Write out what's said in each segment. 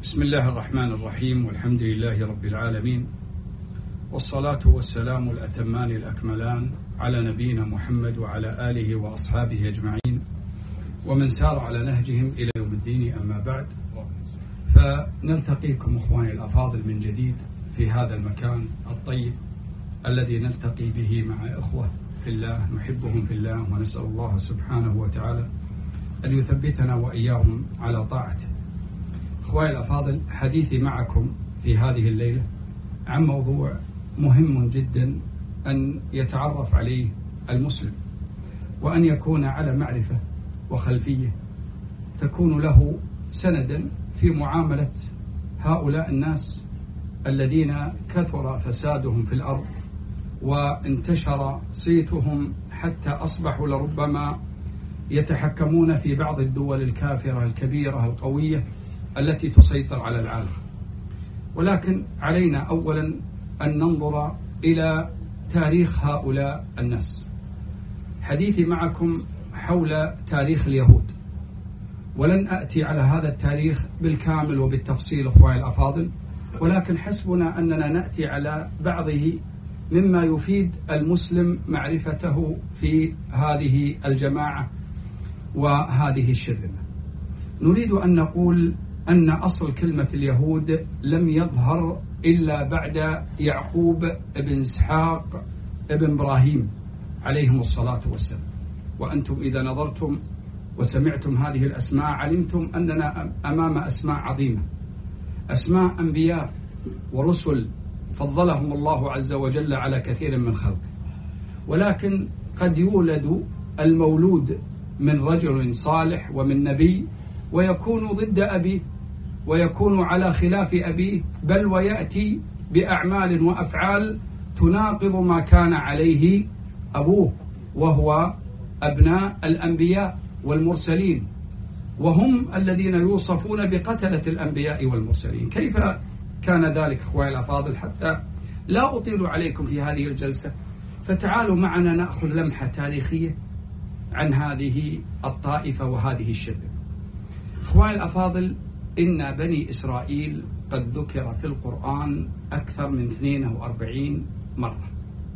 بسم الله الرحمن الرحيم، والحمد لله رب العالمين، والصلاة والسلام الأتمان الأكملان على نبينا محمد وعلى آله وأصحابه أجمعين ومن سار على نهجهم إلى يوم الدين. أما بعد، فنلتقيكم أخواني الأفاضل من جديد في هذا المكان الطيب الذي نلتقي به مع إخوة في الله نحبهم في الله، ونسأل الله سبحانه وتعالى أن يثبتنا وإياهم على طاعته. أخواني الأفاضل، حديثي معكم في هذه الليلة عن موضوع مهم جدا أن يتعرف عليه المسلم، وأن يكون على معرفة وخلفية تكون له سندا في معاملة هؤلاء الناس الذين كثر فسادهم في الأرض وانتشر صيتهم حتى أصبحوا لربما يتحكمون في بعض الدول الكافرة الكبيرة القوية التي تسيطر على العالم. ولكن علينا أولا أن ننظر إلى تاريخ هؤلاء الناس. حديثي معكم حول تاريخ اليهود، ولن أتي على هذا التاريخ بالكامل وبالتفصيل أخواني الأفاضل، ولكن حسبنا أننا نأتي على بعضه مما يفيد المسلم معرفته في هذه الجماعة وهذه الشرذمة. نريد أن نقول أن أصل كلمة اليهود لم يظهر إلا بعد يعقوب ابن إسحاق ابن إبراهيم عليهم الصلاة والسلام. وأنتم إذا نظرتم وسمعتم هذه الأسماء علمتم أننا أمام أسماء عظيمة، أسماء أنبياء ورسل فضلهم الله عز وجل على كثير من خلقه. ولكن قد يولد المولود من رجل صالح ومن نبي ويكون ضد أبيه، ويكون على خلاف أبيه، بل ويأتي بأعمال وأفعال تناقض ما كان عليه أبوه، وهو أبناء الأنبياء والمرسلين، وهم الذين يوصفون بقتلة الأنبياء والمرسلين. كيف كان ذلك أخواني الأفاضل؟ حتى لا أطيل عليكم في هذه الجلسة، فتعالوا معنا نأخذ لمحة تاريخية عن هذه الطائفة وهذه الشرذمة. أخواني الأفاضل، إن بني إسرائيل قد ذكر في القرآن أكثر من 42 مرة،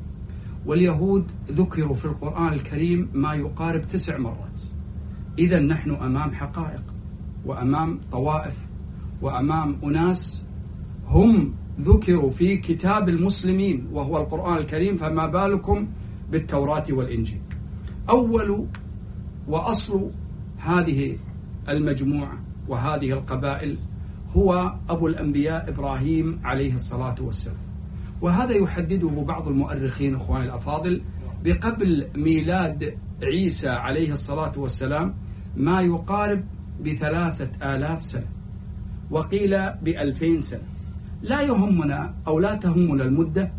واليهود ذكروا في القرآن الكريم ما يقارب 9 مرات. إذن نحن أمام حقائق وأمام طوائف وأمام أناس هم ذكروا في كتاب المسلمين وهو القرآن الكريم، فما بالكم بالتوراة والإنجيل. أول وأصل هذه المجموعة وهذه القبائل هو أبو الأنبياء إبراهيم عليه الصلاة والسلام، وهذا يحدده بعض المؤرخين أخواني الأفاضل بقبل ميلاد عيسى عليه الصلاة والسلام ما يقارب ب3000 سنة، وقيل ب2000 سنة. لا يهمنا أو لا تهمنا المدة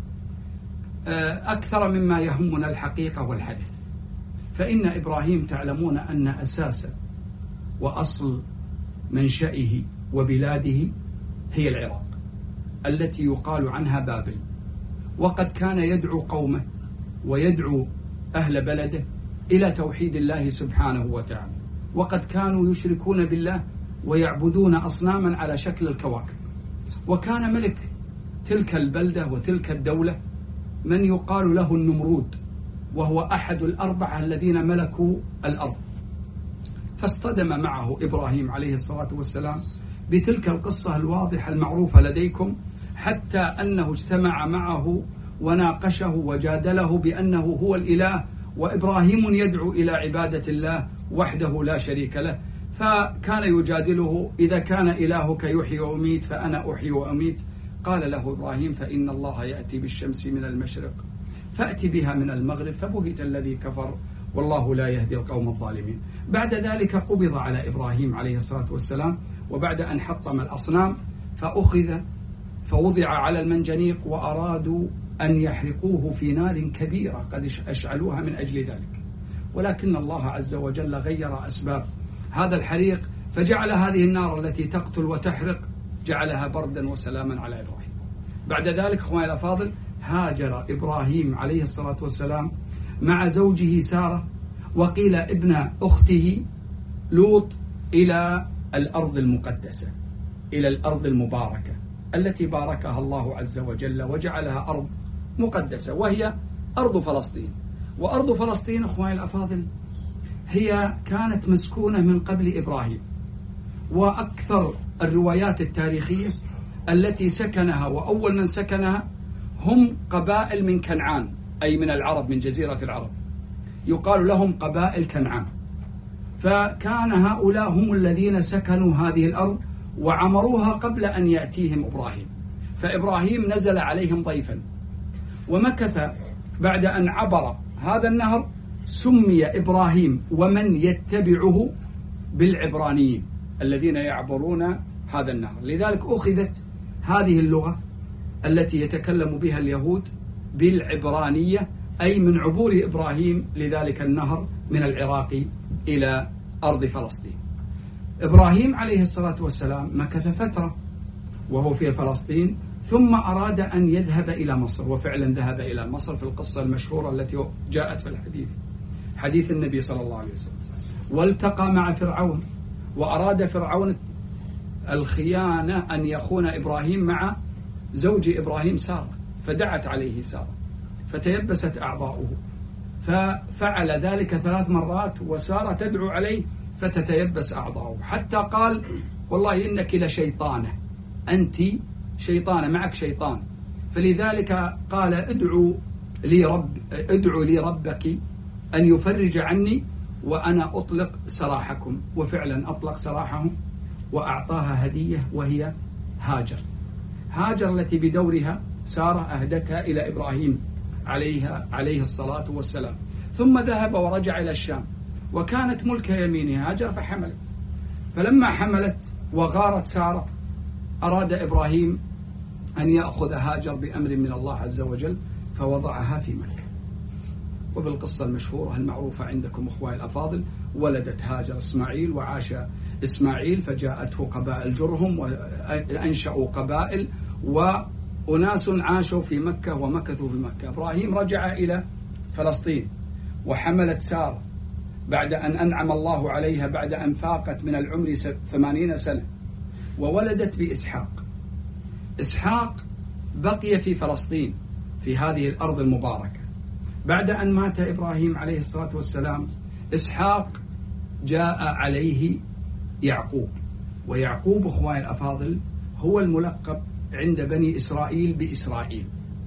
أكثر مما يهمنا الحقيقة والحدث. فإن إبراهيم تعلمون أن أساسا وأصل منشئه وبلاده هي العراق التي يقال عنها بابل، وقد كان يدعو قومه ويدعو أهل بلده إلى توحيد الله سبحانه وتعالى، وقد كانوا يشركون بالله ويعبدون أصناما على شكل الكواكب. وكان ملك تلك البلدة وتلك الدولة من يقال له النمرود، وهو أحد ال4 الذين ملكوا الأرض. فاصطدم معه إبراهيم عليه الصلاة والسلام بتلك القصة الواضحة المعروفة لديكم، حتى أنه اجتمع معه وناقشه وجادله بأنه هو الإله، وإبراهيم يدعو إلى عبادة الله وحده لا شريك له. فكان يجادله: إذا كان إلهك يحيي وأميت فأنا أحيي وأميت. قال له إبراهيم: فإن الله يأتي بالشمس من المشرق فأتي بها من المغرب، فبهت الذي كفر والله لا يهدي القوم الظالمين. بعد ذلك قبض على إبراهيم عليه الصلاة والسلام، وبعد أن حطم الأصنام فأخذ فوضع على المنجنيق، وأرادوا أن يحرقوه في نار كبيرة قد أشعلوها من أجل ذلك، ولكن الله عز وجل غير أسباب هذا الحريق، فجعل هذه النار التي تقتل وتحرق جعلها بردا وسلاما على إبراهيم. بعد ذلك أخواني الأفاضل هاجر إبراهيم عليه الصلاة والسلام مع زوجه سارة وقيل ابن أخته لوط إلى الأرض المقدسة، إلى الأرض المباركة التي باركها الله عز وجل وجعلها أرض مقدسة، وهي أرض فلسطين. وأرض فلسطين أخواني الأفاضل هي كانت مسكونة من قبل إبراهيم، وأكثر الروايات التاريخية التي سكنها وأول من سكنها هم قبائل من كنعان، أي من العرب، من جزيرة العرب، يقال لهم قبائل كنعان. فكان هؤلاء هم الذين سكنوا هذه الأرض وعمروها قبل أن يأتيهم إبراهيم. فإبراهيم نزل عليهم ضيفا ومكث بعد أن عبر هذا النهر. سمي إبراهيم ومن يتبعه بالعبرانيين الذين يعبرون هذا النهر. لذلك أخذت هذه اللغة التي يتكلم بها اليهود بالعبرانية، أي من عبور إبراهيم لذلك النهر من العراق إلى أرض فلسطين. إبراهيم عليه الصلاة والسلام مكث فترة وهو في فلسطين، ثم أراد أن يذهب إلى مصر، وفعلا ذهب إلى مصر في القصة المشهورة التي جاءت في الحديث، حديث النبي صلى الله عليه وسلم. والتقى مع فرعون، وأراد فرعون الخيانة أن يخون إبراهيم مع زوج إبراهيم سارة، فدعت عليه سارة فتيبست أعضاؤه، ففعل ذلك 3 مرات وسارة تدعو عليه فتتيبس أعضاؤه، حتى قال والله إنك لشيطانة، أنت شيطانة، معك شيطان. فلذلك قال ادعو لي ربك أن يفرج عني وأنا أطلق سراحكم. وفعلا أطلق سراحهم وأعطاها هدية وهي هاجر التي بدورها سارة أهدتها إلى إبراهيم عليه الصلاة والسلام. ثم ذهب ورجع إلى الشام، وكانت ملك يمينه هاجر فحملت. فلما حملت وغارت سارة أراد إبراهيم أن يأخذ هاجر بأمر من الله عز وجل فوضعها في مكة. وبالقصة المشهورة المعروفة عندكم أخواني الأفاضل، ولدت هاجر إسماعيل، وعاش إسماعيل فجاءته قبائل جرهم وأنشأوا قبائل، وأناس عاشوا في مكة ومكثوا في مكة. إبراهيم رجع إلى فلسطين وحملت سارة بعد أن أنعم الله عليها بعد أن فاقت من العمر 80 سنة، وولدت بإسحاق. إسحاق بقي في فلسطين في هذه الأرض المباركة. بعد أن مات إبراهيم عليه الصلاة والسلام، إسحاق جاء عليه يعقوب. ويعقوب أخواني الأفاضل هو الملقب عند بني إسرائيل بإسرائيل.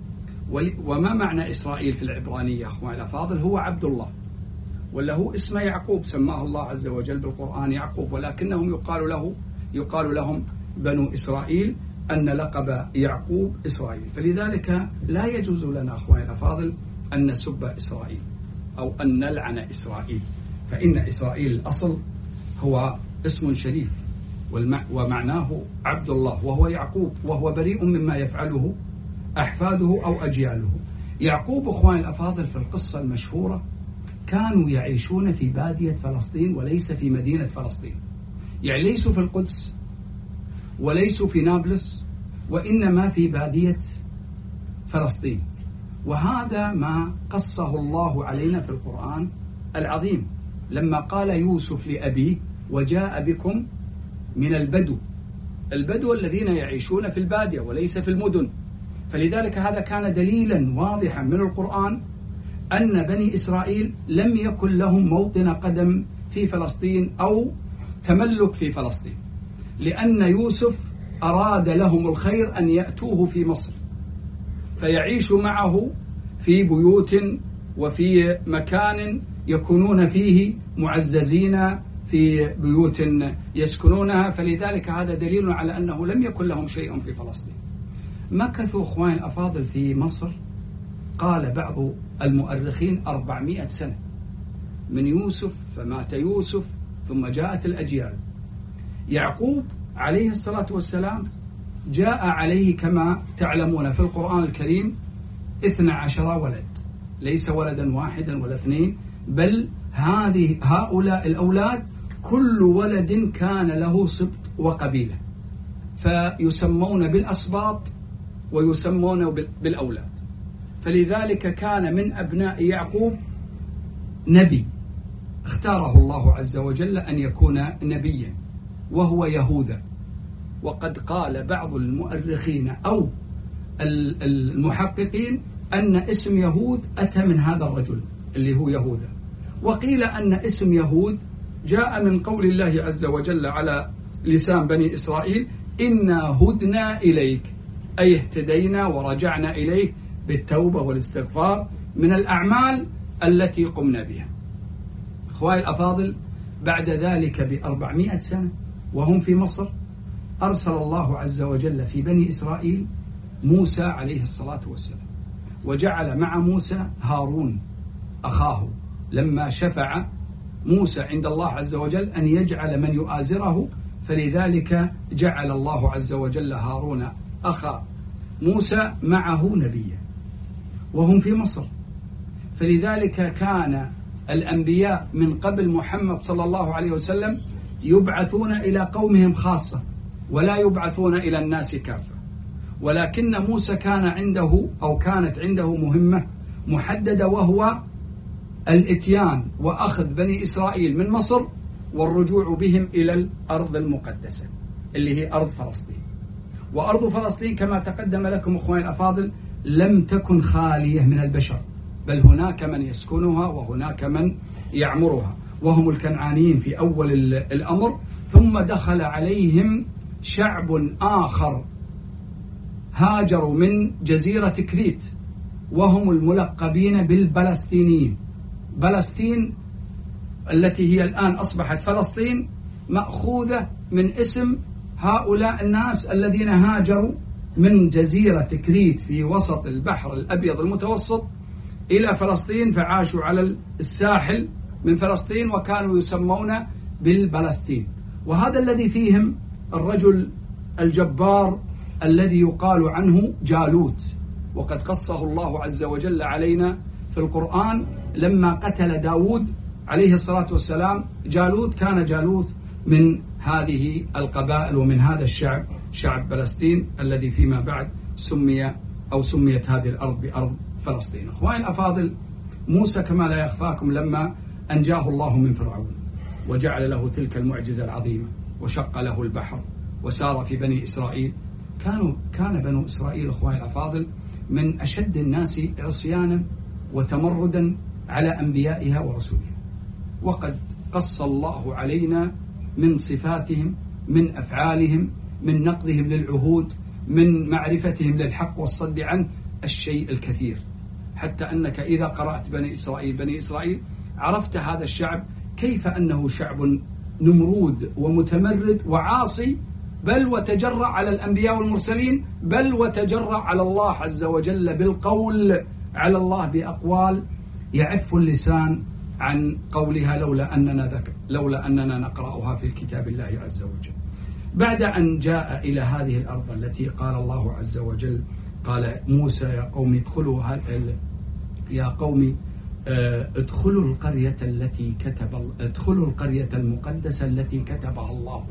وما معنى إسرائيل في العبرانية أخواني الأفاضل؟ هو عبد الله، ولا هو اسمه يعقوب، سماه الله عز وجل بالقرآن يعقوب، ولكنهم يقال لهم بنو إسرائيل، أن لقب يعقوب إسرائيل. فلذلك لا يجوز لنا أخواني الأفاضل أن نسب إسرائيل أو أن نلعن إسرائيل، فإن إسرائيل الأصل هو اسم شريف ومعناه عبد الله، وهو يعقوب، وهو بريء مما يفعله أحفاده أو أجياله. يعقوب أخواني الأفاضل في القصة المشهورة كانوا يعيشون في بادية فلسطين وليس في مدينة فلسطين، يعني ليسوا في القدس وليسوا في نابلس، وإنما في بادية فلسطين. وهذا ما قصه الله علينا في القرآن العظيم لما قال يوسف لأبيه وجاء بكم من البدو الذين يعيشون في البادية وليس في المدن. فلذلك هذا كان دليلا واضحا من القرآن أن بني إسرائيل لم يكن لهم موطن قدم في فلسطين أو تملك في فلسطين، لأن يوسف أراد لهم الخير أن يأتوه في مصر فيعيشوا معه في بيوت وفي مكان يكونون فيه معززين في بيوت يسكنونها. فلذلك هذا دليل على أنه لم يكن لهم شيء في فلسطين. مكثوا أخواني الأفاضل في مصر قال بعض المؤرخين 400 سنة من يوسف، فمات يوسف ثم جاءت الأجيال. يعقوب عليه الصلاة والسلام جاء عليه كما تعلمون في القرآن الكريم 12 ولد، ليس ولدا واحدا ولا 2، بل هؤلاء الأولاد كل ولد كان له سبط وقبيلة، فيسمون بالأسباط ويسمون بالأولاد. فلذلك كان من أبناء يعقوب نبي اختاره الله عز وجل أن يكون نبيا، وهو يهوذا. وقد قال بعض المؤرخين أو المحققين أن اسم يهود أتى من هذا الرجل اللي هو يهوذا، وقيل أن اسم يهود جاء من قول الله عز وجل على لسان بني إسرائيل: إنا هدنا إليك، أي اهتدينا ورجعنا إليك بالتوبة والاستغفار من الأعمال التي قمنا بها. أخوائي الأفاضل، بعد ذلك ب400 سنة وهم في مصر، أرسل الله عز وجل في بني إسرائيل موسى عليه الصلاة والسلام، وجعل مع موسى هارون أخاه، لما شفع موسى عند الله عز وجل أن يجعل من يؤازره، فلذلك جعل الله عز وجل هارون أخا موسى معه نبيا وهم في مصر. فلذلك كان الأنبياء من قبل محمد صلى الله عليه وسلم يبعثون إلى قومهم خاصة، ولا يبعثون إلى الناس كافة، ولكن موسى كان عنده أو كانت عنده مهمة محددة، وهو الإتيان وأخذ بني إسرائيل من مصر والرجوع بهم إلى الأرض المقدسة اللي هي أرض فلسطين. وأرض فلسطين كما تقدم لكم أخواني الأفاضل لم تكن خالية من البشر، بل هناك من يسكنها وهناك من يعمرها، وهم الكنعانيين في أول الأمر، ثم دخل عليهم شعب آخر هاجروا من جزيرة كريت، وهم الملقبين بالبلسطينيين. بلسطين التي هي الآن أصبحت فلسطين مأخوذة من اسم هؤلاء الناس الذين هاجروا من جزيرة كريت في وسط البحر الأبيض المتوسط إلى فلسطين، فعاشوا على الساحل من فلسطين وكانوا يسمون بالبلسطين. وهذا الذي فيهم الرجل الجبار الذي يقال عنه جالوت، وقد قصه الله عز وجل علينا في القرآن لما قتل داود عليه الصلاة والسلام. جالوت كان جالوت من هذه القبائل ومن هذا الشعب، شعب فلسطين الذي فيما بعد سميت هذه الأرض بأرض فلسطين. أخواني الأفاضل، موسى كما لا يخفاكم لما أنجاه الله من فرعون وجعل له تلك المعجزة العظيمة وشق له البحر وسار في بني إسرائيل، كان بنو إسرائيل أخواني الأفاضل من أشد الناس عصيانا وتمردا على أنبيائها ورسولها، وقد قص الله علينا من صفاتهم، من أفعالهم، من نقضهم للعهود، من معرفتهم للحق والصد عنه الشيء الكثير، حتى أنك إذا قرأت بني إسرائيل عرفت هذا الشعب كيف أنه شعب نمرود ومتمرد وعاصي، بل وتجرأ على الأنبياء والمرسلين، بل وتجرأ على الله عز وجل بالقول على الله بأقوال يعف اللسان عن قولها لولا أننا نقرأها في كتاب الله عز وجل. بعد أن جاء إلى هذه الأرض التي قال الله عز وجل، قال موسى: يا قوم ادخلوا القرية المقدسة التي كتبها الله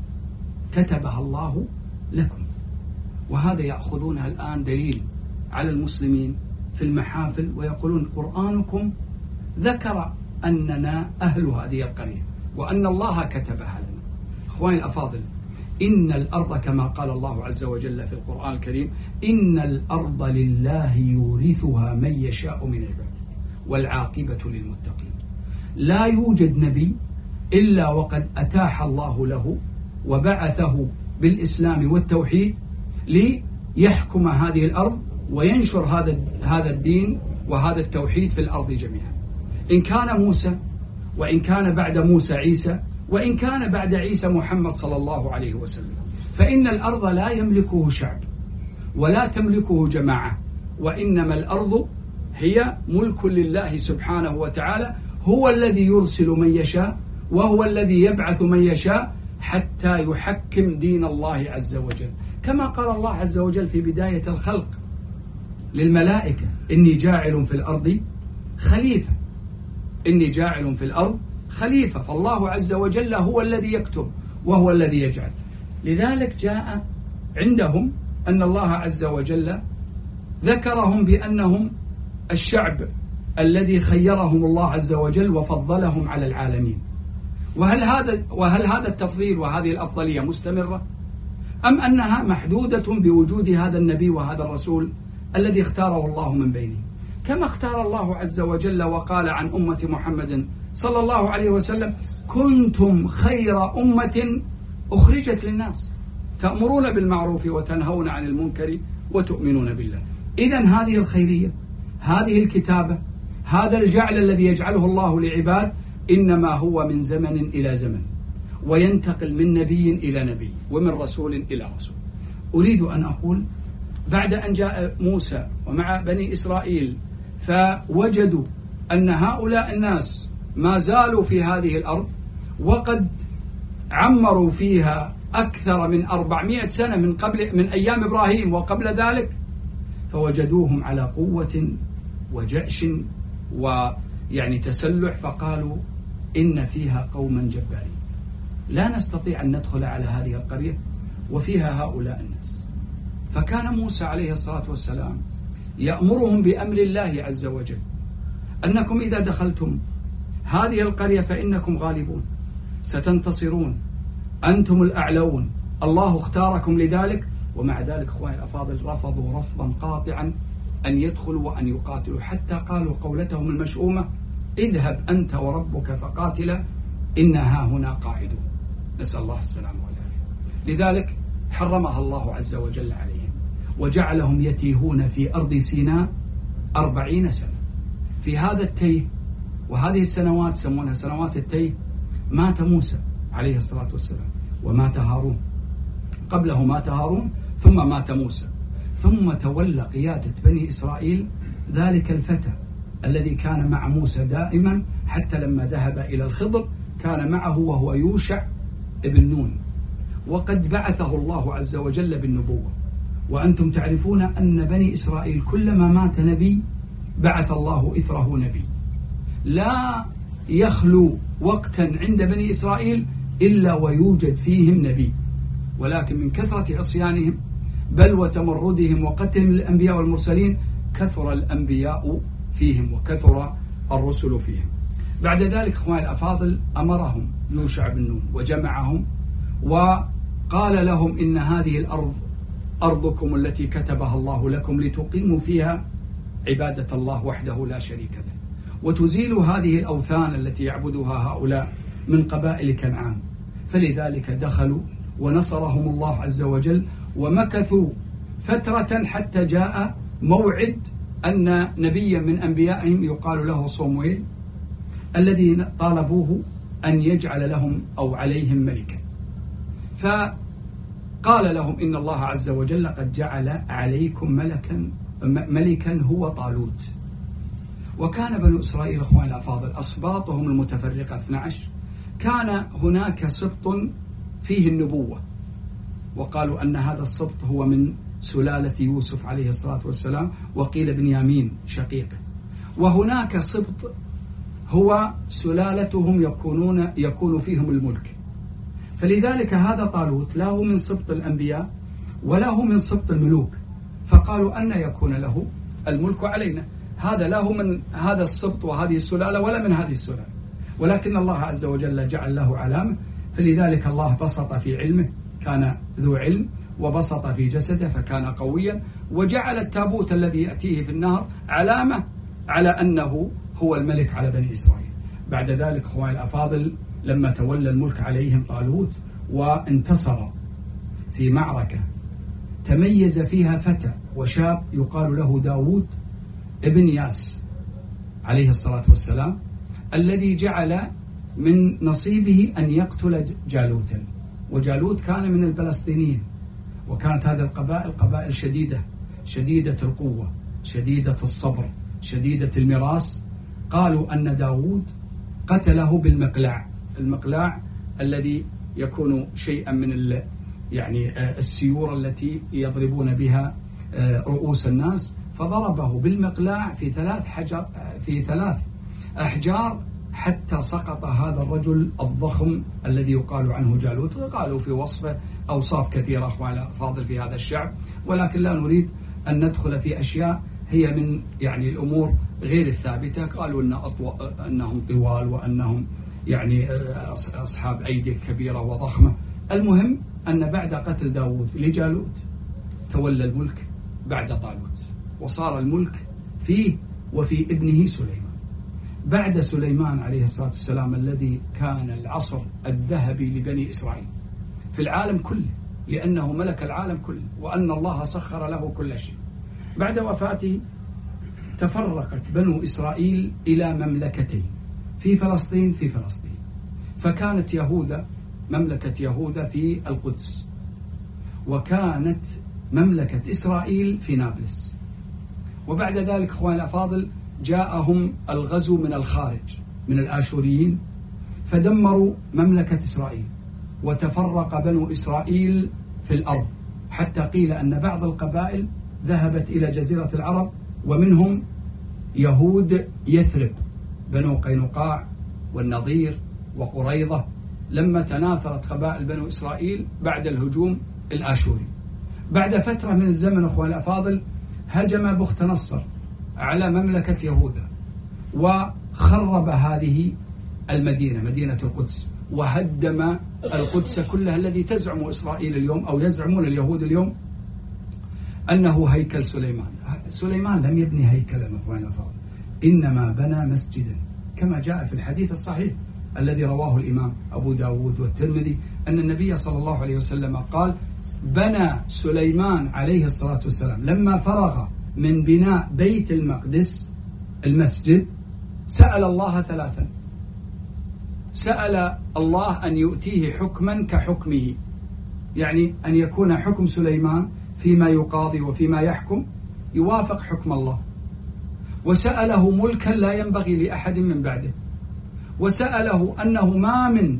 لكم. وهذا يأخذونها الآن دليل على المسلمين في المحافل، ويقولون قرآنكم ذكر أننا أهل هذه القرية وأن الله كتبها لنا. أخواني الأفاضل، إن الأرض كما قال الله عز وجل في القرآن الكريم: إن الأرض لله يورثها من يشاء من عباده والعاقبة للمتقين. لا يوجد نبي إلا وقد أتاح الله له وبعثه بالإسلام والتوحيد ليحكم هذه الأرض وينشر هذا الدين وهذا التوحيد في الأرض جميعا. إن كان موسى، وإن كان بعد موسى عيسى، وإن كان بعد عيسى محمد صلى الله عليه وسلم، فإن الأرض لا يملكه شعب ولا تملكه جماعة، وإنما الأرض هي ملك لله سبحانه وتعالى، هو الذي يرسل من يشاء وهو الذي يبعث من يشاء حتى يحكم دين الله عز وجل، كما قال الله عز وجل في بداية الخلق للملائكة: إني جاعل في الأرض خليفة. إني جاعل في الأرض خليفة، فالله عز وجل هو الذي يكتب وهو الذي يجعل. لذلك جاء عندهم أن الله عز وجل ذكرهم بأنهم الشعب الذي خيرهم الله عز وجل وفضلهم على العالمين. وهل هذا التفضيل وهذه الأفضلية مستمرة؟ أم أنها محدودة بوجود هذا النبي وهذا الرسول الذي اختاره الله من بينهم، كما اختار الله عز وجل وقال عن أمة محمد صلى الله عليه وسلم: كنتم خير أمة أخرجت للناس تأمرون بالمعروف وتنهون عن المنكر وتؤمنون بالله. إذن هذه الخيرية، هذه الكتابة، هذا الجعل الذي يجعله الله لعباد إنما هو من زمن إلى زمن، وينتقل من نبي إلى نبي ومن رسول إلى رسول. أريد أن أقول بعد أن جاء موسى ومع بني إسرائيل فوجدوا أن هؤلاء الناس ما زالوا في هذه الأرض وقد عمروا فيها أكثر من 400 سنة من أيام إبراهيم وقبل ذلك، فوجدوهم على قوة وجأش ويعني تسلح، فقالوا: إن فيها قوما جبارين، لا نستطيع أن ندخل على هذه القرية وفيها هؤلاء الناس. فكان موسى عليه الصلاة والسلام يأمرهم بأمر الله عز وجل: أنكم إذا دخلتم هذه القرية فإنكم غالبون، ستنتصرون، أنتم الأعلون، الله اختاركم لذلك. ومع ذلك أخواني الأفاضل رفضوا رفضا قاطعا أن يدخلوا وأن يقاتلوا، حتى قالوا قولتهم المشؤومة: اذهب أنت وربك فقاتلا إنها هنا قاعدون. نسأل الله السلامة والعافية. لذلك حرمها الله عز وجل عليهم، وجعلهم يتيهون في أرض سيناء 40 سنة. في هذا التيه وهذه السنوات سمونها سنوات التيه مات موسى عليه الصلاة والسلام، ومات هارون، قبله مات هارون ثم مات موسى، ثم تولى قيادة بني إسرائيل ذلك الفتى الذي كان مع موسى دائما، حتى لما ذهب إلى الخضر كان معه وهو يوشع ابن نون، وقد بعثه الله عز وجل بالنبوة. وأنتم تعرفون أن بني إسرائيل كلما مات نبي بعث الله إثره نبي، لا يخلو وقتا عند بني إسرائيل إلا ويوجد فيهم نبي، ولكن من كثرة عصيانهم بل وتمردهم وقتلهم للأنبياء والمرسلين كثر الأنبياء فيهم وكثر الرسل فيهم. بعد ذلك أخواني الأفاضل أمرهم يوشع بن نون وجمعهم وقال لهم: إن هذه الأرض أرضكم التي كتبها الله لكم لتقيموا فيها عبادة الله وحده لا شريك له، وتزيلوا هذه الأوثان التي يعبدها هؤلاء من قبائل كنعان. فلذلك دخلوا ونصرهم الله عز وجل، ومكثوا فترة حتى جاء موعد أن نبيا من أنبيائهم يقال له صموئيل الذي طالبوه أن يجعل لهم أو عليهم ملكا، فقال لهم: إن الله عز وجل قد جعل عليكم ملكا هو طالوت. وكان بنو إسرائيل أخوان الأفاضل أسباطهم المتفرقة 12، كان هناك سبط فيه النبوة، وقالوا أن هذا السبط هو من سلالة يوسف عليه الصلاة والسلام، وقيل بنيامين شقيقه. وهناك سبط هو سلالتهم يكون فيهم الملك، فلذلك هذا طالوت لا هو من سبط الأنبياء ولا هو من سبط الملوك، فقالوا أن يكون له الملك علينا، هذا لا هو من هذا السبط وهذه السلالة ولا من هذه السلالة، ولكن الله عز وجل جعل له علامة. فلذلك الله بسط في علمه، كان ذو علم، وبسط في جسده فكان قويا، وجعل التابوت الذي يأتيه في النهر علامة على أنه هو الملك على بني إسرائيل. بعد ذلك أخواني الأفاضل لما تولى الملك عليهم طالوت وانتصر في معركة تميز فيها فتى وشاب يقال له داود ابن ياس عليه الصلاة والسلام، الذي جعل من نصيبه أن يقتل جالوتا. وجالوت كان من الفلسطينيين، وكانت هذه القبائل قبائل شديدة القوة، شديدة الصبر، شديدة المراس. قالوا أن داود قتله المقلاع الذي يكون شيئا من السيور التي يضربون بها رؤوس الناس، فضربه بالمقلاع في ثلاث أحجار حتى سقط هذا الرجل الضخم الذي يقال عنه جالوت. قالوا في وصفه أوصاف كثيرة أخواننا فاضل في هذا الشعب، ولكن لا نريد أن ندخل في أشياء هي من الأمور غير الثابتة. قالوا أنهم طوال، وأنهم أصحاب أيدي كبيرة وضخمة. المهم أن بعد قتل داود لجالوت تولى الملك بعد طالوت، وصار الملك فيه وفي ابنه سليمان. بعد سليمان عليه الصلاة والسلام الذي كان العصر الذهبي لبني إسرائيل في العالم كله، لأنه ملك العالم كله وأن الله سخر له كل شيء. بعد وفاته تفرقت بنو إسرائيل إلى مملكتين، في فلسطين فكانت يهوذا مملكة يهوذا في القدس، وكانت مملكة إسرائيل في نابلس. وبعد ذلك أخواني الأفاضل جاءهم الغزو من الخارج من الآشوريين فدمروا مملكة إسرائيل، وتفرق بنو إسرائيل في الأرض، حتى قيل أن بعض القبائل ذهبت إلى جزيرة العرب، ومنهم يهود يثرب، بنو قينقاع والنضير وقريظة، لما تناثرت قبائل بنو إسرائيل بعد الهجوم الآشوري. بعد فترة من الزمن أخواني الأفاضل هجم بخت نصر على مملكة يهوذا وخرب هذه المدينة، مدينة القدس، وهدم القدس كلها الذي تزعم إسرائيل اليوم أو يزعمون اليهود اليوم أنه هيكل سليمان. سليمان لم يبني هيكلا أخواني الأفاضل، إنما بنى مسجدا، كما جاء في الحديث الصحيح الذي رواه الإمام أبو داود والترمذي أن النبي صلى الله عليه وسلم قال: بنى سليمان عليه الصلاة والسلام لما فرغ من بناء بيت المقدس المسجد سأل الله ثلاثا، سأل الله أن يؤتيه حكما كحكمه، يعني أن يكون حكم سليمان فيما يقاضي وفيما يحكم يوافق حكم الله، وسأله ملكا لا ينبغي لأحد من بعده، وسأله أنه ما من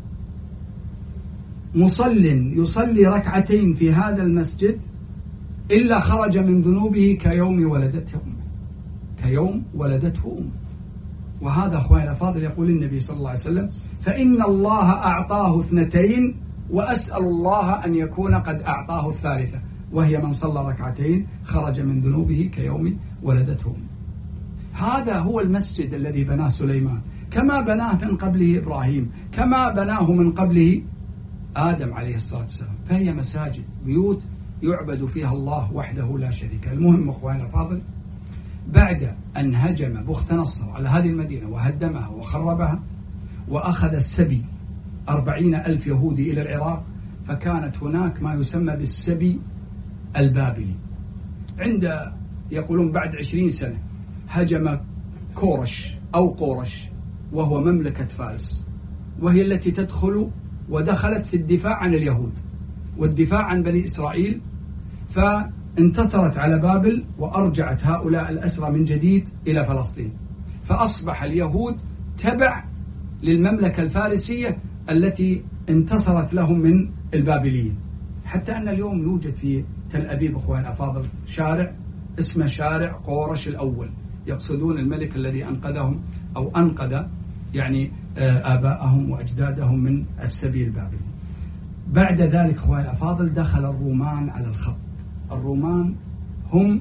مصل يصلي ركعتين في هذا المسجد إلا خرج من ذنوبه كيوم ولدته أمه، كيوم ولدته أمه. وهذا أخواني الأفاضل يقول النبي صلى الله عليه وسلم: فإن الله أعطاه 2 وأسأل الله أن يكون قد أعطاه 3، وهي من صلى ركعتين خرج من ذنوبه كيوم ولدته أمه. هذا هو المسجد الذي بناه سليمان، كما بناه من قبله إبراهيم، كما بناه من قبله آدم عليه الصلاة والسلام. فهي مساجد، بيوت يعبد فيها الله وحده لا شريك. المهم أخواني الفاضل، بعد أن هجم بخت نصر على هذه المدينة وهدمها وخربها وأخذ السبي 40,000 يهودي إلى العراق، فكانت هناك ما يسمى بالسبي البابلي. يقولون بعد 20 سنة هجم كورش أو قورش، وهو مملكة فارس، وهي التي ودخلت في الدفاع عن اليهود والدفاع عن بني إسرائيل، فانتصرت على بابل وأرجعت هؤلاء الأسرى من جديد إلى فلسطين، فأصبح اليهود تبع للمملكة الفارسية التي انتصرت لهم من البابليين. حتى أن اليوم يوجد في تل أبيب أخوان الأفاضل شارع اسمه شارع قورش الأول، يقصدون الملك الذي أنقذهم أو أنقذ يعني آباءهم وأجدادهم من السبي البابلي. بعد ذلك أخواني الأفاضل دخل الرومان على الخط. الرومان هم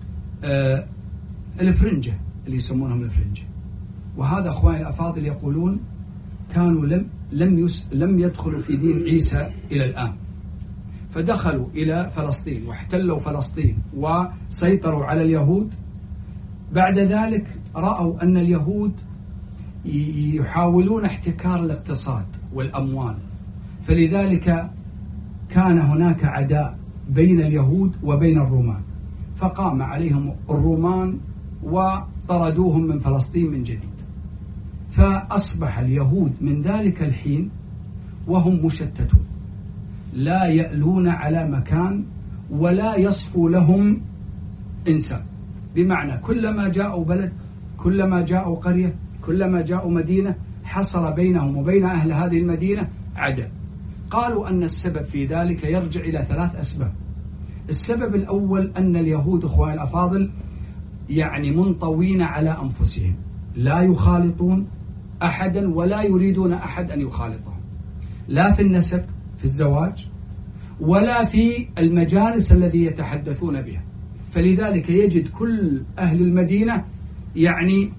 الفرنجة اللي يسمونهم الفرنجة، وهذا أخواني الأفاضل يقولون كانوا لم يدخلوا في دين عيسى إلى الآن، فدخلوا إلى فلسطين واحتلوا فلسطين وسيطروا على اليهود. بعد ذلك رأوا أن اليهود يحاولون احتكار الاقتصاد والأموال، فلذلك كان هناك عداء بين اليهود وبين الرومان، فقام عليهم الرومان وطردوهم من فلسطين من جديد. فأصبح اليهود من ذلك الحين وهم مشتتون، لا يألون على مكان ولا يصفو لهم إنسان، بمعنى كلما جاءوا بلد، كلما جاءوا قرية، كلما جاءوا مدينة، حصل بينهم وبين أهل هذه المدينة عداء. قالوا أن السبب في ذلك يرجع إلى 3 أسباب. السبب الأول أن اليهود أخوان الأفاضل يعني منطوين على أنفسهم، لا يخالطون أحدا ولا يريدون أحد أن يخالطهم، لا في النسب في الزواج ولا في المجالس التي يتحدثون بها. فلذلك يجد كل أهل المدينة يعني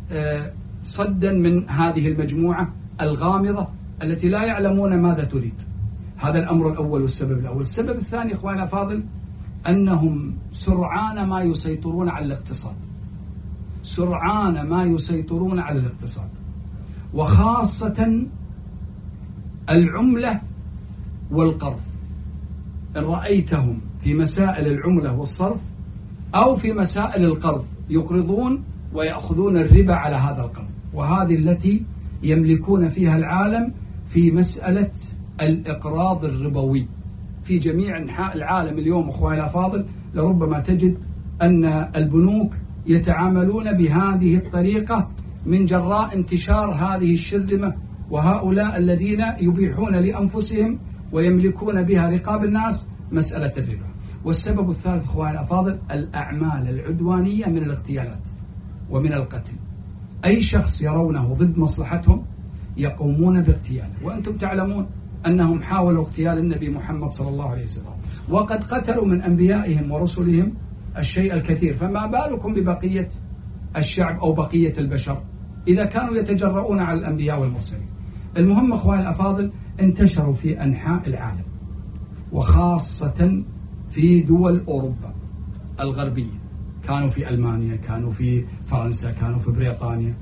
صدا من هذه المجموعة الغامضة التي لا يعلمون ماذا تريد. هذا الأمر الأول والسبب الأول. السبب الثاني إخواني الأفاضل أنهم سرعان ما يسيطرون على الاقتصاد، سرعان ما يسيطرون على الاقتصاد، وخاصة العملة والقرض. إن رأيتهم في مسائل العملة والصرف أو في مسائل القرض يقرضون ويأخذون الربا على هذا القرض، وهذه التي يملكون فيها العالم في مسألة الإقراض الربوي في جميع أنحاء العالم اليوم. أخواني الأفاضل لربما تجد أن البنوك يتعاملون بهذه الطريقة من جراء انتشار هذه الشرذمة وهؤلاء الذين يبيحون لأنفسهم ويملكون بها رقاب الناس مسألة الربا. والسبب الثالث أخواني الأفاضل الأعمال العدوانية من الاغتيالات ومن القتل. أي شخص يرونه ضد مصلحتهم يقومون باغتياله، وأنتم تعلمون أنهم حاولوا اغتيال النبي محمد صلى الله عليه وسلم، وقد قتلوا من أنبيائهم ورسلهم الشيء الكثير، فما بالكم ببقية الشعب أو بقية البشر إذا كانوا يتجرؤون على الأنبياء والمرسلين. المهم أخواني الأفاضل انتشروا في أنحاء العالم، وخاصة في دول أوروبا الغربية، كانوا في ألمانيا، كانوا في فرنسا، كانوا في بريطانيا،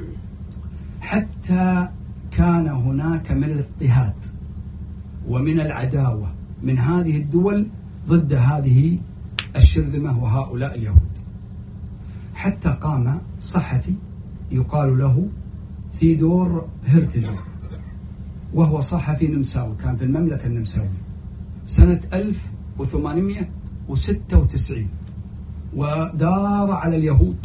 حتى كان هناك من الاضطهاد ومن العداوة من هذه الدول ضد هذه الشرذمة وهؤلاء اليهود، حتى قام صحفي يقال له ثيودور هرتزل، وهو صحفي نمساوي كان في المملكة النمساوية سنة 1896، ودار على اليهود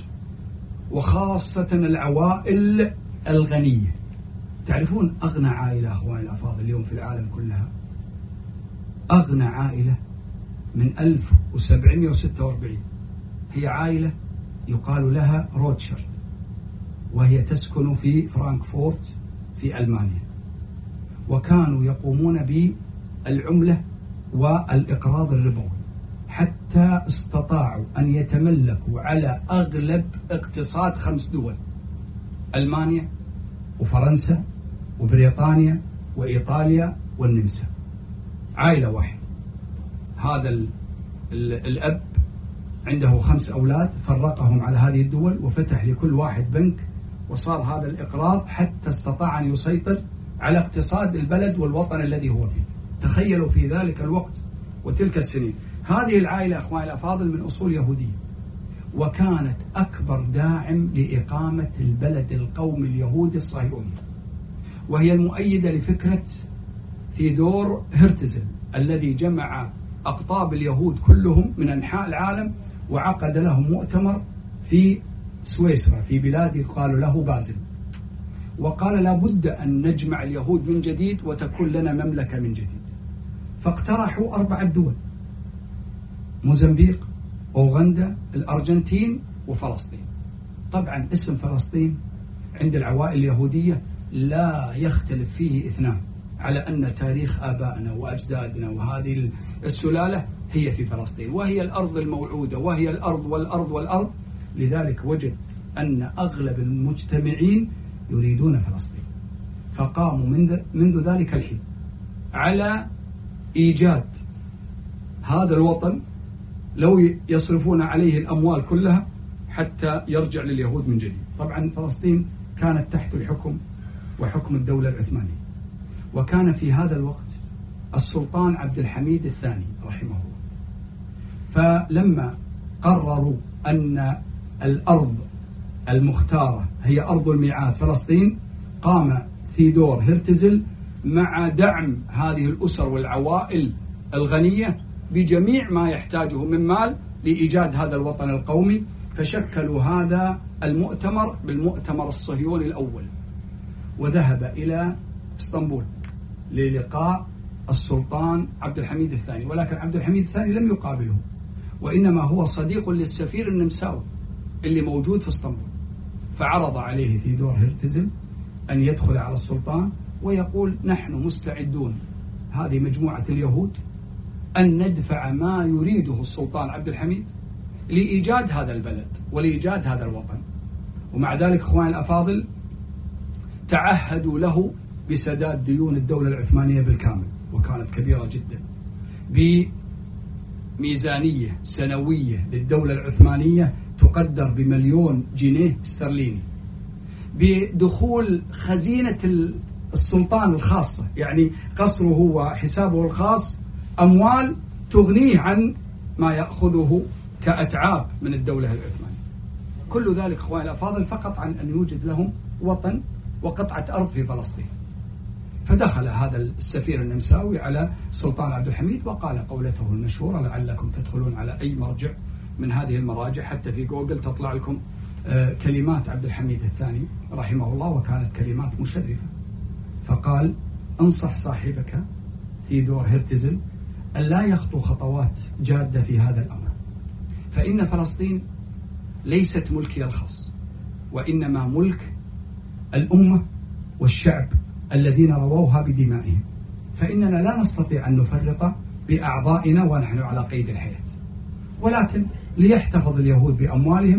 وخاصة العوائل الغنية. تعرفون أغنى عائلة أخواني الأفاضل اليوم في العالم كلها؟ أغنى عائلة من 1746 هي عائلة يقال لها روتشارد، وهي تسكن في فرانكفورت في ألمانيا، وكانوا يقومون بالعملة والإقراض الربوي، حتى استطاعوا أن يتملكوا على أغلب اقتصاد 5 دول: ألمانيا وفرنسا وبريطانيا وإيطاليا والنمسا. عائلة واحدة. هذا الأب عنده 5 أولاد، فرقهم على هذه الدول وفتح لكل واحد بنك، وصار هذا الإقراض حتى استطاع أن يسيطر على اقتصاد البلد والوطن الذي هو فيه. تخيلوا في ذلك الوقت وتلك السنين. هذه العائلة أخواني الأفاضل من أصول يهودية، وكانت أكبر داعم لإقامة البلد القومي اليهودي الصهيوني، وهي المؤيدة لفكرة ثيودور هرتزل الذي جمع أقطاب اليهود كلهم من أنحاء العالم وعقد لهم مؤتمر في سويسرا في بلاد يقال له بازل، وقال لابد أن نجمع اليهود من جديد وتكون لنا مملكة من جديد. فاقترحوا 4 دول: موزمبيق، أوغندا، الأرجنتين، وفلسطين. طبعا اسم فلسطين عند العوائل اليهودية لا يختلف فيه 2 على أن تاريخ آبائنا وأجدادنا وهذه السلالة هي في فلسطين، وهي الأرض الموعودة، وهي الأرض والأرض والأرض. لذلك وجد أن أغلب المجتمعين يريدون فلسطين، فقاموا منذ ذلك الحين على إيجاد هذا الوطن لو يصرفون عليه الأموال كلها حتى يرجع لليهود من جديد. طبعا فلسطين كانت تحت الحكم وحكم الدولة العثمانية، وكان في هذا الوقت السلطان عبد الحميد الثاني رحمه الله. فلما قرروا أن الأرض المختارة هي أرض الميعاد فلسطين، قام ثيودور هرتزل مع دعم هذه الأسر والعوائل الغنية بجميع ما يحتاجه من مال لإيجاد هذا الوطن القومي، فشكلوا هذا المؤتمر بالمؤتمر الصهيوني الأول، وذهب إلى اسطنبول للقاء السلطان عبد الحميد الثاني. ولكن عبد الحميد الثاني لم يقابله، وإنما هو صديق للسفير النمساوي اللي موجود في اسطنبول. فعرض عليه ثيودور هرتزل أن يدخل على السلطان ويقول: نحن مستعدون، هذه مجموعة اليهود، أن ندفع ما يريده السلطان عبد الحميد لإيجاد هذا البلد ولإيجاد هذا الوطن. ومع ذلك أخواني الأفاضل تعهدوا له بسداد ديون الدولة العثمانية بالكامل، وكانت كبيرة جدا، بميزانية سنوية للدولة العثمانية تقدر ب1,000,000 جنيه استرليني، بدخول خزينة السلطان الخاصة، يعني قصره وحسابه الخاص، أموال تغنيه عن ما يأخذه كأتعاب من الدولة العثمانية. كل ذلك أخواني الأفاضل فقط عن أن يوجد لهم وطن وقطعة أرض في فلسطين. فدخل هذا السفير النمساوي على السلطان عبد الحميد وقال قولته المشهورة، لعلكم تدخلون على أي مرجع من هذه المراجع، حتى في جوجل تطلع لكم كلمات عبد الحميد الثاني رحمه الله، وكانت كلمات مشرفة. فقال: انصح صاحبك ثيودور هرتزل ألا يخطو خطوات جادة في هذا الأمر، فإن فلسطين ليست ملكي الخاص، وإنما ملك الأمة والشعب الذين رووها بدمائهم، فإننا لا نستطيع أن نفرط بأعضائنا ونحن على قيد الحياة، ولكن ليحتفظ اليهود بأموالهم،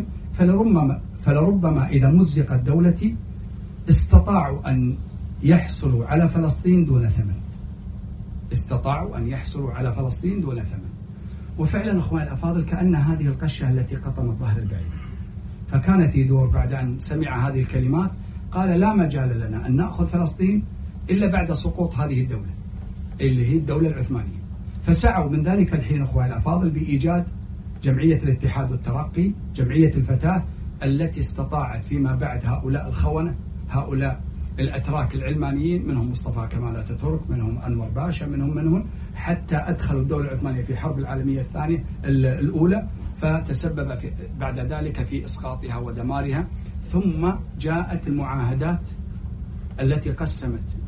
فلربما إذا مزقت دولتي استطاعوا أن يحصلوا على فلسطين دون ثمن. استطاعوا أن يحصلوا على فلسطين دون ثمن. وفعلا أخواني الأفاضل كأن هذه القشة التي قطمت ظهر البعير. فكان ثيودور بعد أن سمع هذه الكلمات قال: لا مجال لنا أن نأخذ فلسطين إلا بعد سقوط هذه الدولة اللي هي الدولة العثمانية. فسعوا من ذلك الحين أخواني الأفاضل بإيجاد جمعية الاتحاد والترقي، جمعية الفتاة، التي استطاعت فيما بعد هؤلاء الخونة، هؤلاء الأتراك العلمانيين، منهم مصطفى كمال أتاتورك، منهم أنور باشا، منهم حتى أدخلوا الدولة العثمانية في الحرب العالمية الثانية الأولى، فتسبب بعد ذلك في إسقاطها ودمارها. ثم جاءت المعاهدات التي قسمت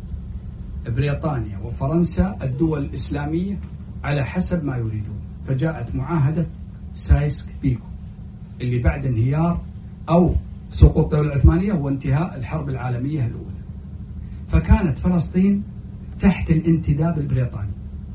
بريطانيا وفرنسا الدول الإسلامية على حسب ما يريدون، فجاءت معاهدة سايسك بيكو اللي بعد انهيار أو سقوط الدولة العثمانية وانتهاء الحرب العالمية الأولى. فكانت فلسطين تحت الانتداب البريطاني.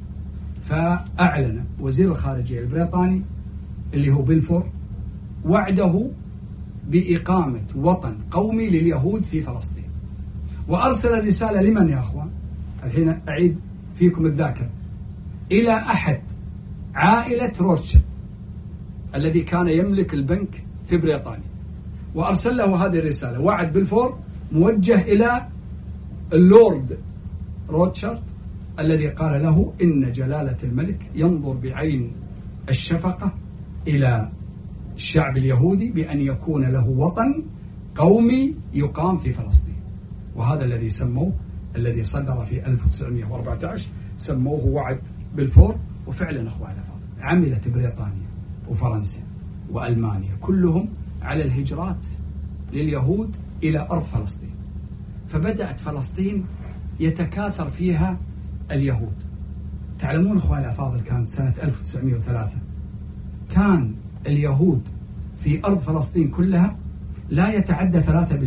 فأعلن وزير الخارجية البريطاني اللي هو بلفور وعده بإقامة وطن قومي لليهود في فلسطين، وأرسل رسالة لمن يا أخوان؟ الحين أعيد فيكم الذاكرة، إلى أحد عائلة روتشيلد الذي كان يملك البنك في بريطانيا، وأرسل له هذه الرسالة. وعد بلفور موجه إلى اللورد روتشيلد الذي قال له إن جلالة الملك ينظر بعين الشفقة إلى الشعب اليهودي بأن يكون له وطن قومي يقام في فلسطين. وهذا الذي سموه، الذي صدر في 1914، سموه وعد بلفور. وفعلا أخواني الأفاضل عملت بريطانيا وفرنسا وألمانيا كلهم على الهجرات لليهود إلى أرض فلسطين. فبدأت فلسطين يتكاثر فيها اليهود. تعلمون أخواني الأفاضل كانت سنة 1903 كان اليهود في أرض فلسطين كلها لا يتعدى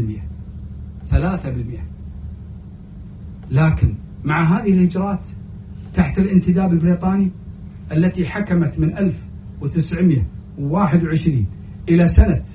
3%. لكن مع هذه الهجرات تحت الانتداب البريطاني التي حكمت من 1921 إلى سنة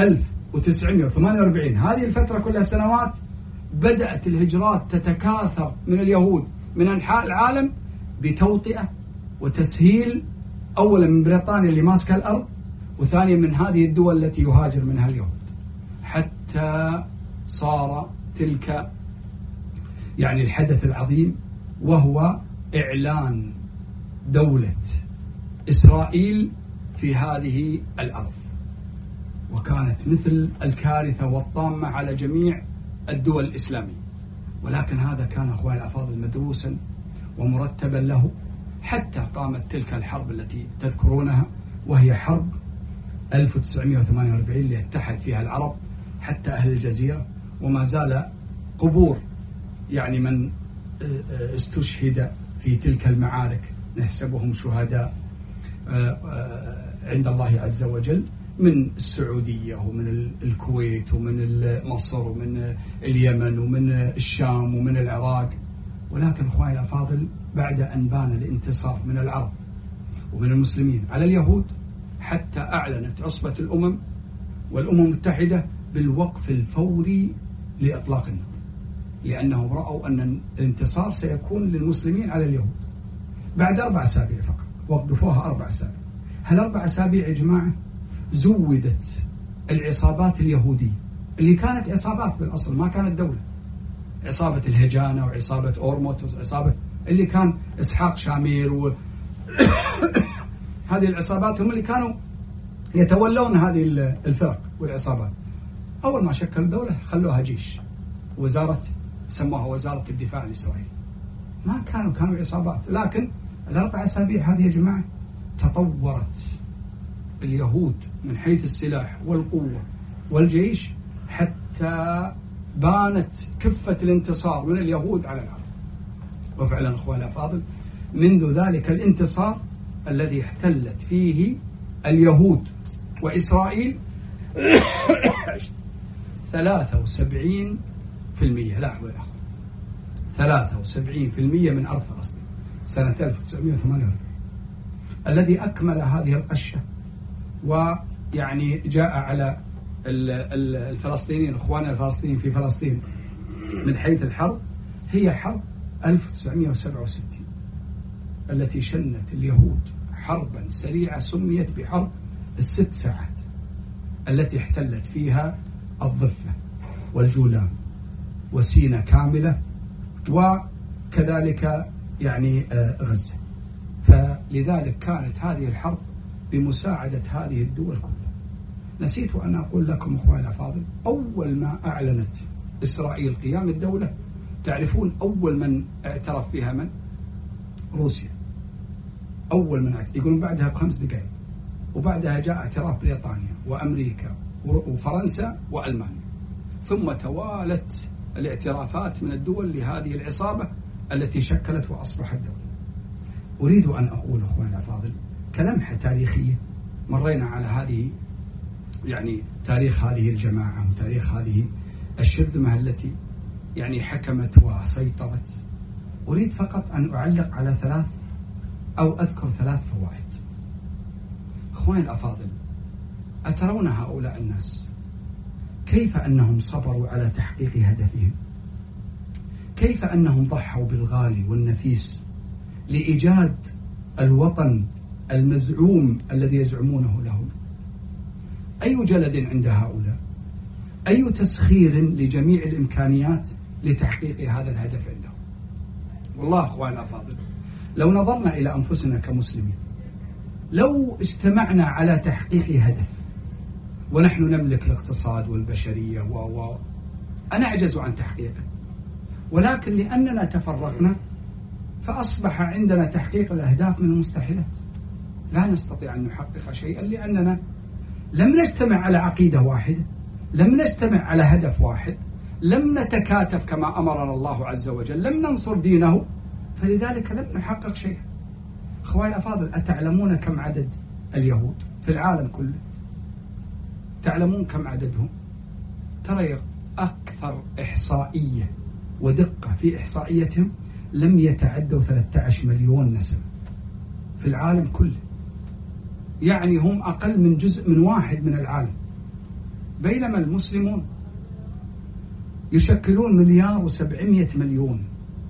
1948، هذه الفترة كلها سنوات بدأت الهجرات تتكاثر من اليهود من أنحاء العالم بتوطئة وتسهيل، أولا من بريطانيا اللي ماسكة الأرض، وثانيا من هذه الدول التي يهاجر منها اليهود، حتى صار تلك يعني الحدث العظيم، وهو إعلان دولة إسرائيل في هذه الأرض. وكانت مثل الكارثة والطامة على جميع الدول الإسلامية، ولكن هذا كان أخواني الأفاضل مدروسا ومرتبا له، حتى قامت تلك الحرب التي تذكرونها، وهي حرب 1948 اللي اتحد فيها العرب حتى أهل الجزيرة، وما زال قبور يعني من استشهد في تلك المعارك نحسبهم شهداء عند الله عز وجل، من السعودية ومن الكويت ومن مصر ومن اليمن ومن الشام ومن العراق. ولكن أخواني الأفاضل بعد أن بان الانتصار من العرب ومن المسلمين على اليهود، حتى أعلنت عصبة الأمم والأمم المتحدة بالوقف الفوري لإطلاق النار. لأنهم رأوا أن الانتصار سيكون للمسلمين على اليهود بعد 4 أسابيع فقط، وقفوها 4 أسابيع. هال4 أسابيع يا جماعة زودت العصابات اليهودية اللي كانت عصابات بالأصل، ما كانت دولة، عصابة الهجانة وعصابة أورموت وعصابة اللي كان إسحاق شامير هذه العصابات هم اللي كانوا يتولون هذه الفرق والعصابات. أول ما شكلوا دولة خلوها جيش، وزارة سموها وزارة الدفاع الإسرائيلي. ما كانوا عصابات، لكن 4 أسابيع هذه يا جماعة تطورت اليهود من حيث السلاح والقوة والجيش حتى بانت كفة الانتصار من اليهود على العرب. وفعلا أخواني الأفاضل منذ ذلك الانتصار الذي احتلت فيه اليهود وإسرائيل 73%، لاحظوا يا أخوان، 73% من أرض فلسطين سنة 1948 الذي أكمل هذه القشة. ويعني جاء على الفلسطينيين إخواننا الفلسطينيين في فلسطين من حيث الحرب هي حرب 1967 التي شنت اليهود حربا سريعة سميت بحرب ال6 ساعات، التي احتلت فيها الضفة والجولان وسيناء كاملة وكذلك يعني غزة. فلذلك كانت هذه الحرب بمساعدة هذه الدول كلها. نسيت أن أقول لكم أخواني الأفاضل، أول ما أعلنت إسرائيل قيام الدولة، تعرفون أول من اعترف بها من؟ روسيا. أول من اعترف، يقولون بعدها ب5 دقائق، وبعدها جاء اعتراف بريطانيا وأمريكا وفرنسا وألمانيا، ثم توالت الاعترافات من الدول لهذه العصابة التي شكلت وأصبحت دولة. أريد أن أقول أخواني الأفاضل كلمحة تاريخية، مرينا على هذه يعني تاريخ هذه الجماعة وتاريخ هذه الشرذمة التي يعني حكمت وسيطرت. أريد فقط أن أعلق على 3 أو أذكر 3 فوائد. أخواني الأفاضل، أترون هؤلاء الناس كيف أنهم صبروا على تحقيق هدفهم؟ كيف أنهم ضحوا بالغالي والنفيس لإيجاد الوطن المزعوم الذي يزعمونه له؟ أي جلد عند هؤلاء؟ أي تسخير لجميع الإمكانيات لتحقيق هذا الهدف عندهم؟ والله أخواني الأفاضل، لو نظرنا إلى أنفسنا كمسلمين، لو اجتمعنا على تحقيق هدف ونحن نملك الاقتصاد والبشرية أنا أعجز عن تحقيقه، ولكن لأننا تفرقنا فأصبح عندنا تحقيق الأهداف من المستحيلات. لا نستطيع أن نحقق شيئا لأننا لم نجتمع على عقيدة واحدة، لم نجتمع على هدف واحد، لم نتكاتف كما أمرنا الله عز وجل، لم ننصر دينه، فلذلك لم نحقق شيئا. أخواني الأفاضل، أتعلمون كم عدد اليهود في العالم كله؟ تعلمون كم عددهم؟ ترى أكثر إحصائية ودقة في إحصائيتهم لم يتعدوا 13 مليون نسمة في العالم كله، يعني هم أقل من جزء من 1 من العالم، بينما المسلمون يشكلون 1,700 مليون،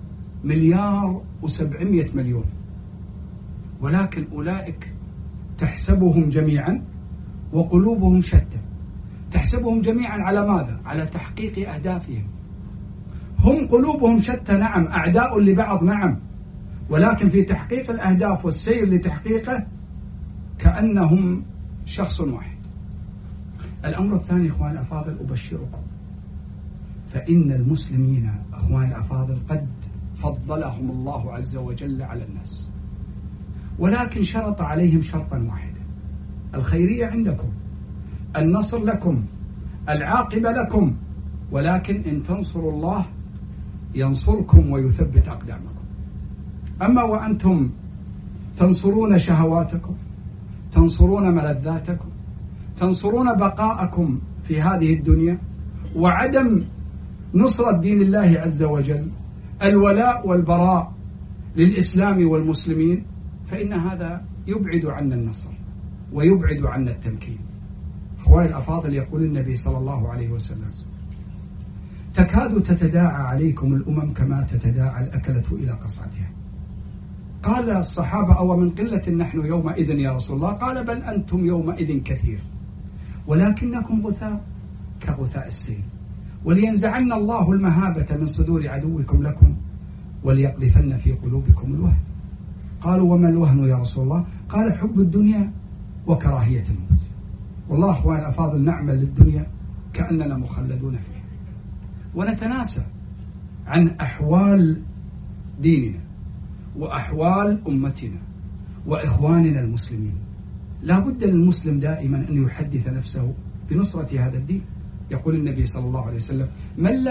1,700 مليون، ولكن أولئك تحسبهم جميعا وقلوبهم شتى. تحسبهم جميعا على ماذا؟ على تحقيق أهدافهم. هم قلوبهم شتى نعم، أعداء لبعض نعم، ولكن في تحقيق الأهداف والسير لتحقيقه كأنهم شخص واحد. الأمر الثاني أخواني الأفاضل، أبشركم فإن المسلمين أخواني الأفاضل قد فضلهم الله عز وجل على الناس، ولكن شرط عليهم شرطا واحدا: الخيرية عندكم، النصر لكم، العاقبة لكم، ولكن إن تنصروا الله ينصركم ويثبت أقدامكم. أما وأنتم تنصرون شهواتكم، تنصرون ملذاتكم، تنصرون بقاءكم في هذه الدنيا وعدم نصرة دين الله عز وجل، الولاء والبراء للإسلام والمسلمين، فإن هذا يبعد عنا النصر ويبعد عنا التمكين. أخواني الأفاضل، يقول النبي صلى الله عليه وسلم: تكاد تتداعى عليكم الأمم كما تتداعى الأكلة إلى قصعتها. قال الصحابة: أو من قلة نحن يومئذ يا رسول الله؟ قال: بل أنتم يومئذ كثير ولكنكم غثاء كغثاء السيل، ولينزعن الله المهابة من صدور عدوكم لكم وليقذفن في قلوبكم الوهن. قالوا: وما الوهن يا رسول الله؟ قال: حب الدنيا وكراهية الموت. والله أخوان الأفاضل، نعمل للدنيا كأننا مخلدون فيها، ونتناسى عن أحوال ديننا وأحوال أمتنا وإخواننا المسلمين. لا بد للمسلم دائما أن يحدث نفسه بنصرة هذا الدين. يقول النبي صلى الله عليه وسلم: من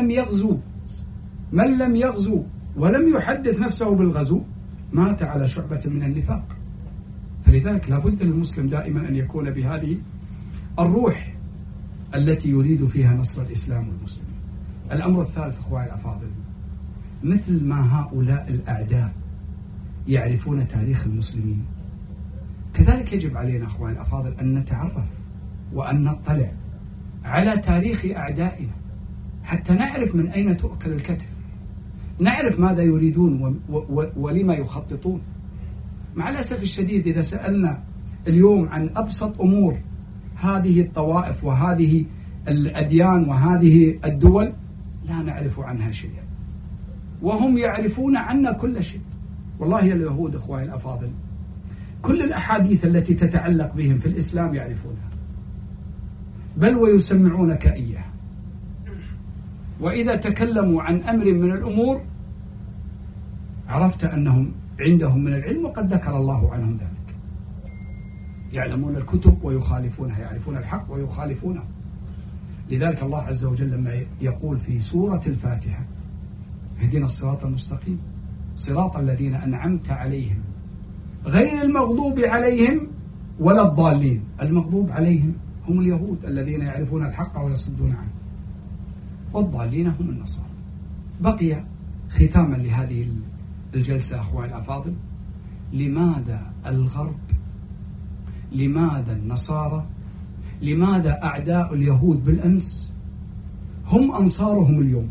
لم يغزو ولم يحدث نفسه بالغزو مات على شعبة من النفاق. فلذلك لا بد للمسلم دائما أن يكون بهذه الروح التي يريد فيها نصر الإسلام والمسلمين. الأمر الثالث أخواني الأفاضل، مثل ما هؤلاء الأعداء يعرفون تاريخ المسلمين، كذلك يجب علينا أخواني الأفاضل أن نتعرف وأن نطلع على تاريخ أعدائنا حتى نعرف من أين تؤكل الكتف، نعرف ماذا يريدون ولما يخططون. مع الأسف الشديد إذا سألنا اليوم عن أبسط أمور هذه الطوائف وهذه الأديان وهذه الدول لا نعرف عنها شيئا، وهم يعرفون عنا كل شيء. والله يا اليهود أخواني الأفاضل، كل الأحاديث التي تتعلق بهم في الإسلام يعرفونها، بل ويسمعونك إياها. وإذا تكلموا عن أمر من الأمور عرفت أنهم عندهم من العلم، وقد ذكر الله عنهم ذلك. يعلمون الكتب ويخالفونها، يعرفون الحق ويخالفونه. لذلك الله عز وجل لما يقول في سورة الفاتحة: اهدنا الصراط المستقيم صراط الذين أنعمت عليهم غير المغضوب عليهم ولا الضالين. المغضوب عليهم هم اليهود الذين يعرفون الحق ويصدون عنه، والضالين هم النصارى. بقي ختاما لهذه الجلسة أخواني الأفاضل، لماذا الغرب، لماذا النصارى، لماذا أعداء اليهود بالأمس هم أنصارهم اليوم،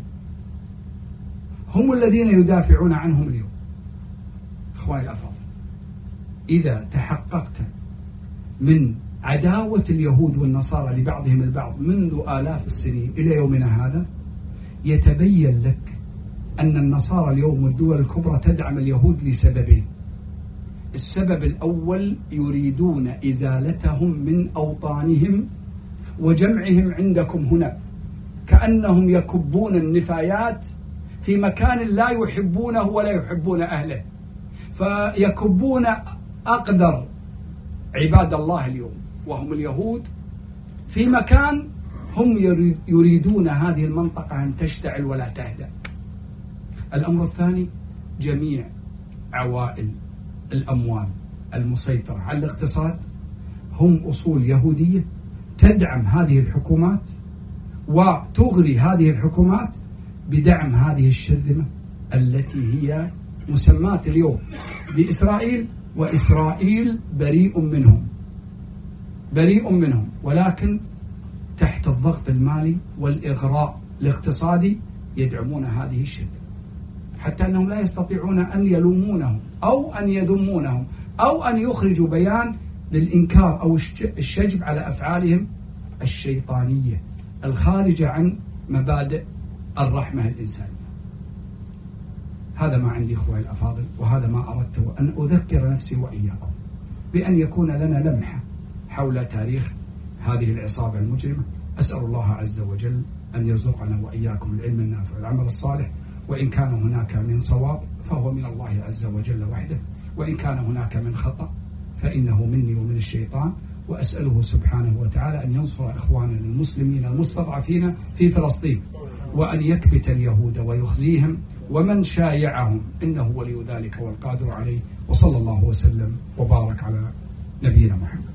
هم الذين يدافعون عنهم اليوم؟ أخواني الأفاضل، إذا تحققت من عداوة اليهود والنصارى لبعضهم البعض منذ آلاف السنين إلى يومنا هذا، يتبين لك أن النصارى اليوم والدول الكبرى تدعم اليهود لسببين. السبب الأول، يريدون إزالتهم من أوطانهم وجمعهم عندكم هنا، كأنهم يكبون النفايات في مكان لا يحبونه ولا يحبون أهله، فيكبون أقدر عباد الله اليوم وهم اليهود في مكان هم يريدون هذه المنطقة أن تشتعل ولا تهدأ. الأمر الثاني، جميع عوائل الأموال المسيطرة على الاقتصاد هم أصول يهودية تدعم هذه الحكومات وتغري هذه الحكومات بدعم هذه الشرذمة التي هي مسماة اليوم بإسرائيل، وإسرائيل بريء منهم، ولكن تحت الضغط المالي والإغراء الاقتصادي يدعمون هذه الشرذمة، حتى أنهم لا يستطيعون أن يلومونهم أو أن يذمونهم أو أن يخرجوا بيان للإنكار أو الشجب على أفعالهم الشيطانية الخارجة عن مبادئ الرحمة الإنسانية. هذا ما عندي أخواني الأفاضل، وهذا ما أردت أن أذكر نفسي وإياكم بأن يكون لنا لمحة حول تاريخ هذه العصابة المجرمة. أسأل الله عز وجل أن يرزقنا وإياكم العلم النافع والعمل الصالح، وإن كان هناك من صواب فهو من الله عز وجل وحده، وإن كان هناك من خطأ فإنه مني ومن الشيطان. وأسأله سبحانه وتعالى أن ينصر إخواننا المسلمين المستضعفين في فلسطين، وأن يكبت اليهود ويخزيهم ومن شايعهم، إنه ولي ذلك والقادر عليه. وصلى الله وسلم وبارك على نبينا محمد.